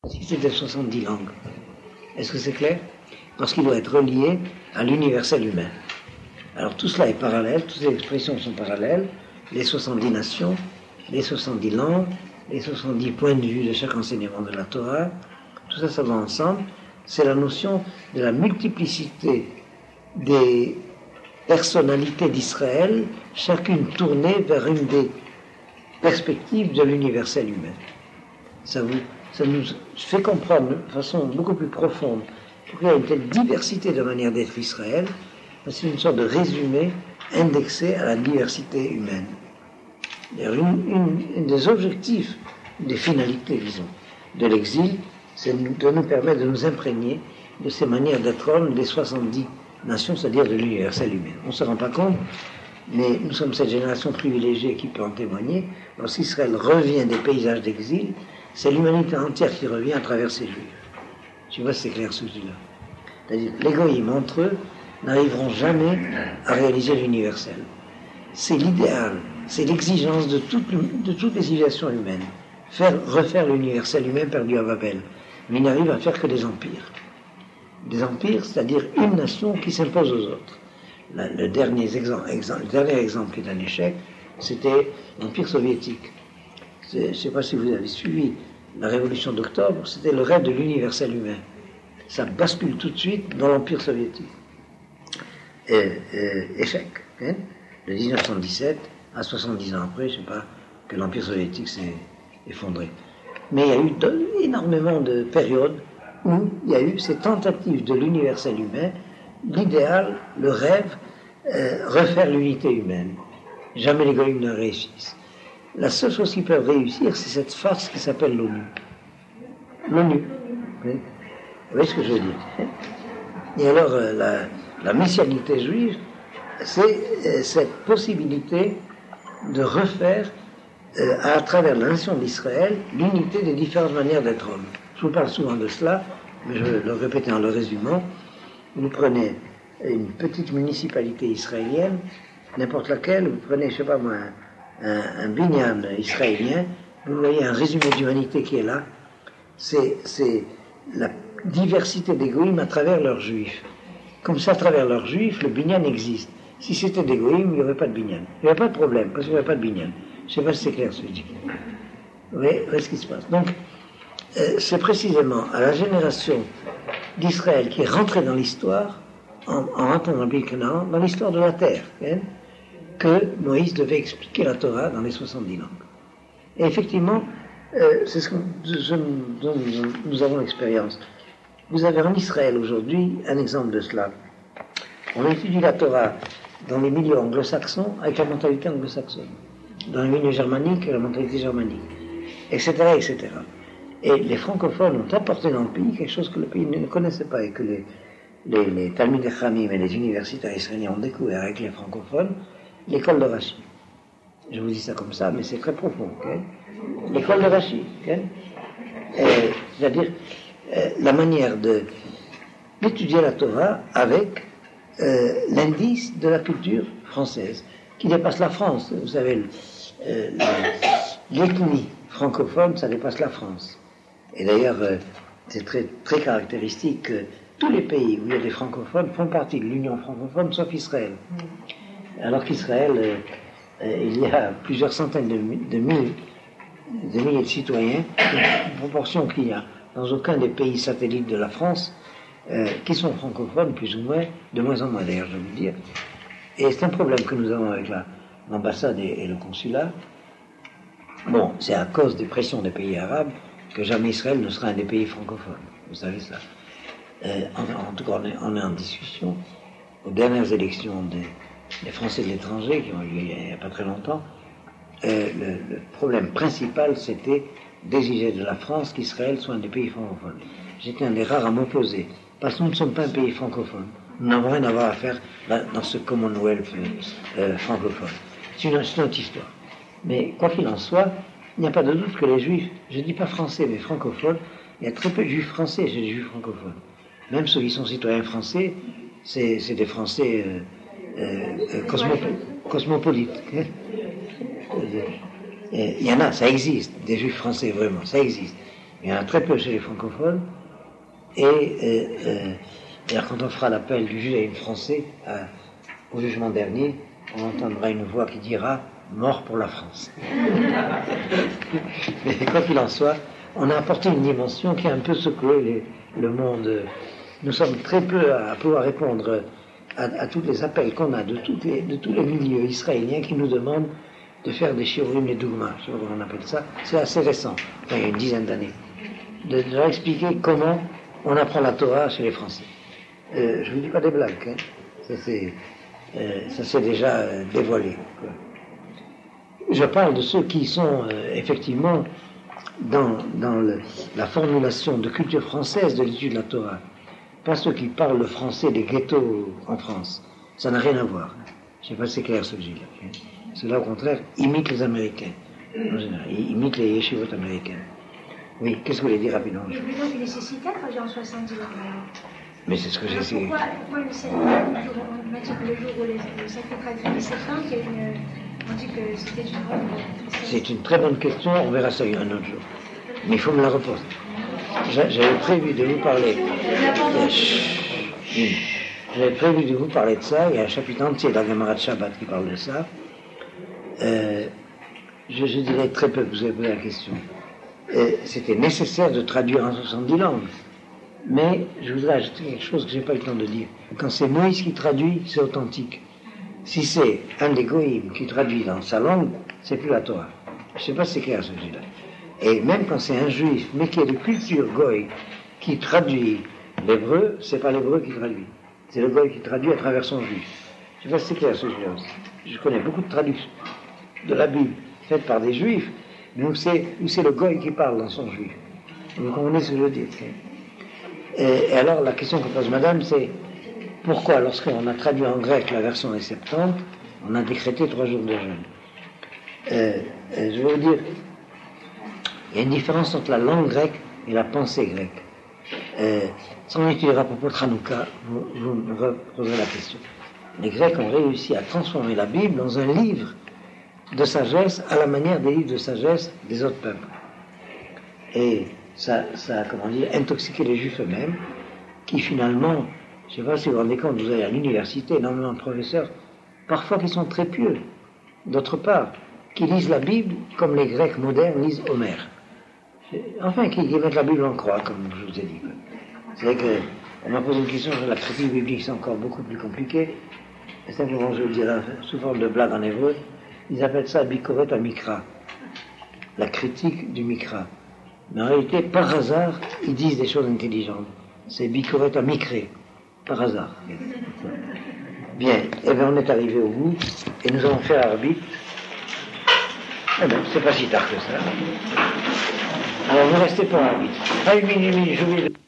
si c'était 70 langues. Est-ce que c'est clair? Parce qu'il doit être relié à l'universel humain. Alors tout cela est parallèle, toutes les expressions sont parallèles, les 70 nations, les 70 langues, les 70 points de vue de chaque enseignement de la Torah, tout ça, ça va ensemble. C'est la notion de la multiplicité des personnalités d'Israël, chacune tournée vers une des perspectives de l'universel humain. Ça nous fait comprendre de façon beaucoup plus profonde pourquoi il y a une telle diversité de manière d'être Israël. C'est une sorte de résumé indexé à la diversité humaine. Un des objectifs, des finalités, disons, de l'exil, c'est de nous permettre de nous imprégner de ces manières d'être homme des 70 nations, c'est-à-dire de l'universel humain. On ne se rend pas compte, mais nous sommes cette génération privilégiée qui peut en témoigner. Lorsqu'Israël revient des paysages d'exil, c'est l'humanité entière qui revient à travers ses juifs. Tu vois, c'est clair ce que je dis là. C'est-à-dire, les goïms entre eux n'arriveront jamais à réaliser l'universel. C'est l'idéal, c'est l'exigence de toutes les civilisations humaines. Refaire l'universel humain perdu à Babel. Mais il n'arrive à faire que des empires. Des empires, c'est-à-dire une nation qui s'impose aux autres. Le dernier exemple qui est un échec, c'était l'Empire soviétique. Je ne sais pas si vous avez suivi la révolution d'octobre, c'était le rêve de l'universel humain. Ça bascule tout de suite dans l'Empire soviétique. Échec. Hein? De 1917 à 70 ans après, je ne sais pas, que l'Empire soviétique s'est effondré. Mais il y a eu énormément de périodes où il y a eu ces tentatives de l'universel humain, l'idéal, le rêve, refaire l'unité humaine. Jamais les goïms ne réussissent. La seule chose qui peut réussir, c'est cette farce qui s'appelle l'ONU. L'ONU. Vous voyez ce que je veux dire? Et alors, la messianité juive, c'est cette possibilité de refaire, à travers la nation d'Israël, l'unité des différentes manières d'être homme. Je vous parle souvent de cela, mais je vais le répéter en le résumant. Vous prenez une petite municipalité israélienne, n'importe laquelle, vous prenez, je ne sais pas moi, un binyan israélien, vous voyez un résumé d'humanité qui est là. C'est la diversité des goïms à travers leurs juifs. Comme ça, à travers leurs juifs, le binyan existe. Si c'était des goïms, il n'y aurait pas de binyan. Il n'y aurait pas de problème, parce qu'il n'y aurait pas de binyan. Je ne sais pas si c'est clair ce que je dis. Vous voyez ce qui se passe. Donc, c'est précisément à la génération d'Israël qui est rentrée dans l'histoire, en rentrant dans le pays Canaan, dans l'histoire de la terre, hein, que Moïse devait expliquer la Torah dans les 70 langues. Et effectivement, c'est ce dont nous avons l'expérience. Vous avez en Israël aujourd'hui un exemple de cela. On étudie la Torah dans les milieux anglo-saxons avec la mentalité anglo-saxonne, dans les milieux germaniques avec la mentalité germanique, etc., etc. Et les francophones ont apporté dans le pays quelque chose que le pays ne connaissait pas et que les Talmidei Chachamim et les universitaires israéliens ont découvert avec les francophones, l'école de Rashi. Je vous dis ça comme ça, mais c'est très profond. Okay? L'école de Rashi. Okay? C'est-à-dire la manière d'étudier la Torah avec l'indice de la culture française, qui dépasse la France. Vous savez, l'ethnie francophone, ça dépasse la France. Et d'ailleurs, c'est très, très caractéristique que tous les pays où il y a des francophones font partie de l'Union francophone, sauf Israël. Alors qu'Israël, il y a plusieurs centaines de milliers de citoyens, une proportion qu'il y a dans aucun des pays satellites de la France, qui sont francophones, plus ou moins, de moins en moins d'ailleurs, je veux dire. Et c'est un problème que nous avons avec l'ambassade et le consulat. Bon, c'est à cause des pressions des pays arabes que jamais Israël ne sera un des pays francophones. Vous savez ça. En tout cas, on est en discussion. Aux dernières élections des Français de l'étranger, qui ont eu lieu il n'y a pas très longtemps, le problème principal, c'était d'exiger de la France qu'Israël soit un des pays francophones. J'étais un des rares à m'opposer, parce que nous ne sommes pas un pays francophone. Nous n'avons rien à voir à faire dans ce Commonwealth francophone. C'est une autre histoire. Mais quoi qu'il en soit, il n'y a pas de doute que les juifs, je ne dis pas français, mais francophones, il y a très peu de juifs français chez les juifs francophones. Même ceux qui sont citoyens français, c'est des Français cosmopolites. Il y en a, ça existe, des juifs français vraiment, ça existe. Il y en a très peu chez les francophones. Et alors quand on fera l'appel du juge à une Français au jugement dernier, on entendra une voix qui dira « Mort pour la France ». Mais quoi qu'il en soit, on a apporté une dimension qui a un peu secoué le monde. Nous sommes très peu à pouvoir répondre à tous les appels qu'on a de tous les milieux israéliens qui nous demandent de faire des shiurim et dougma, je sais pas comment on appelle ça. C'est assez récent, enfin, il y a une dizaine d'années, de leur expliquer comment on apprend la Torah chez les Français. Je ne vous dis pas des blagues, hein. Ça s'est déjà dévoilé, quoi. Je parle de ceux qui sont effectivement dans la formulation de culture française de l'étude de la Torah. Pas ceux qui parlent le français des ghettos en France. Ça n'a rien à voir. Je ne sais pas si c'est clair ce que j'ai dit. Ceux-là, au contraire, imitent les Américains. En général, ils imitent les yeshivot américains. Oui, qu'est-ce que vous voulez dire rapidement? Le besoin du nécessitaire traduit en 70 ans. Mais c'est ce que j'ai essayé. Pourquoi le 7 on m'a dit que le jour où le sacré traduit les 7 ans, on dit que c'était une robe. C'est une très bonne question, on verra ça un autre jour. Mais il faut me la reposer. J'avais prévu de vous parler. J'avais prévu de vous parler de ça. Il y a un chapitre entier dans la Gemara de Shabbat qui parle de ça. Je dirais très peu que vous avez posé la question. C'était nécessaire de traduire en 70 langues. Mais je voudrais ajouter quelque chose que je n'ai pas eu le temps de dire. Quand c'est Moïse qui traduit, c'est authentique. Si c'est un des goïms qui traduit dans sa langue, c'est plus la Torah. Je ne sais pas si c'est clair ce que je dis là. Et même quand c'est un juif, mais qui est de culture goï, qui traduit l'hébreu, c'est pas l'hébreu qui traduit. C'est le goï qui traduit à travers son juif. Je ne sais pas si c'est clair ce que je dis là aussi. Je connais beaucoup de traductions de la Bible faites par des juifs, mais où c'est le goï qui parle dans son juif. Vous comprenez ce que je veux dire? Et alors la question que pose madame, c'est pourquoi lorsqu'on a traduit en grec la version des 70, on a décrété 3 jours de jeûne? Je vais vous dire, il y a une différence entre la langue grecque et la pensée grecque. Si on étudiera à propos de Hanouka, vous me reposerez la question. Les Grecs ont réussi à transformer la Bible dans un livre de sagesse à la manière des livres de sagesse des autres peuples. Et ça a, comment dire, intoxiqué les Juifs eux-mêmes, qui finalement, je ne sais pas si vous vous rendez compte, vous avez à l'université énormément de professeurs, parfois qui sont très pieux, d'autre part, qui lisent la Bible comme les Grecs modernes lisent Homère. Enfin, qui mettent la Bible en croix, comme je vous ai dit. C'est vrai qu'on m'a posé une question sur la critique biblique, c'est encore beaucoup plus compliqué. Et simplement, je vous dis là, sous forme de blague en hébreu, ils appellent ça Bikoret Mikra, la critique du Mikra. Mais en réalité, par hasard, ils disent des choses intelligentes. C'est Bikoret Mikré, par hasard. Bien, et bien on est arrivé au bout, et nous allons faire arbitre. Eh bien, c'est pas si tard que ça. Alors, vous restez pour arbitre. Pas une minute, je vais...